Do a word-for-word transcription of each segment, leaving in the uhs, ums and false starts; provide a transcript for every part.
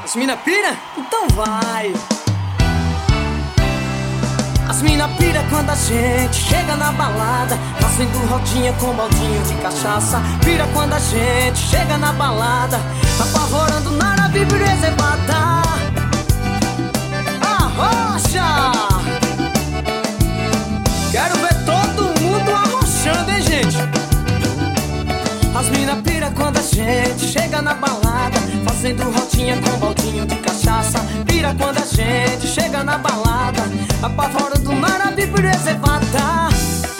As mina pira? Então vai. As mina pira quando a gente chega na balada, fazendo rodinha com baldinho de cachaça. Pira quando a gente chega na balada, apavorando na nave reservada. Arrocha! Quero ver todo mundo arrochando, hein, gente? As mina pira quando a gente chega na balada, fazendo rodinha com baldinho de cachaça. Pira quando a gente chega na balada, apavorando na nave reservada.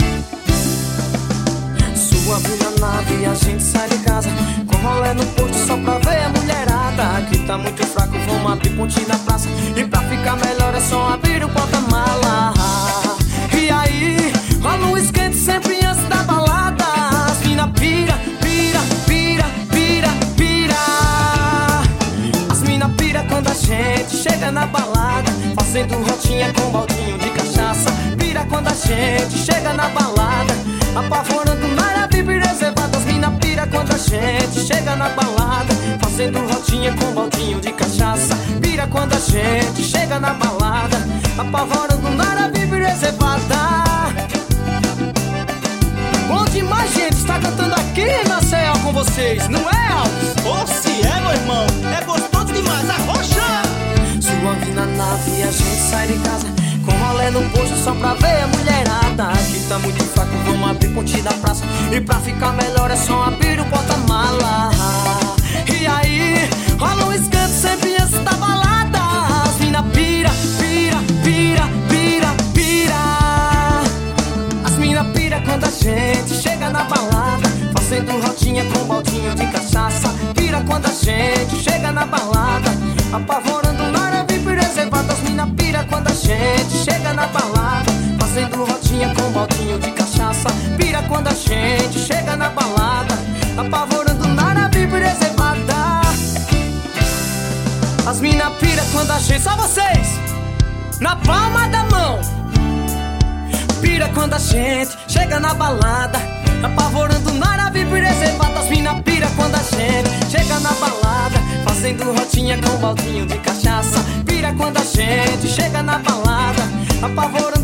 Suave na nave, a gente sai de casa, com rolê no posto só pra ver a mulherada. Aqui tá muito fraco, vamos abrir ponte na praça, e pra ficar melhor é só abrir o porta-mala. E aí, rola um esquente sempre antes da balada. As mina pira, pira, pira, pira, pira. As mina pira quando a gente chega na balada, fazendo rodinha com baldinho de cachaça. Pira quando a gente chega na balada, apavorando na nave reservada. As mina pira quando a gente chega na balada, fazendo rodinha com baldinho de cachaça. Pira quando a gente chega na balada, apavorando na nave reservada. Bom demais, gente, está cantando aqui na C E O com vocês, não é, Alves? Ou se é, meu irmão, é gostoso demais, arrocha! Suave na nave, a gente sai de casa, com rolê no posto só pra ver a mulherada. Aqui tá muito fraco, vamos abrir ponte da praça, e pra ficar melhor é só abrir o porta-mala. E aí, rola um escanto sempre antes da balada. As mina pira, pira, pira, pira, pira. As mina pira quando a gente chega na balada, fazendo rodinha com baldinho de cachaça. Pira quando a gente chega na balada, apavorando na nave reservada. As mina pira quando a gente chega na balada, fazendo rodinha com baldinho de cachaça. Pira quando a gente chega na balada, apavorando na nave reservada. As mina pira quando a gente... Só vocês! Na palma da mão! Pira quando a gente chega na balada, apavorando na nave reservada. As mina pira quando a gente chega na balada, fazendo rodinha com baldinho de cachaça. Pira quando a gente chega na balada, apavorando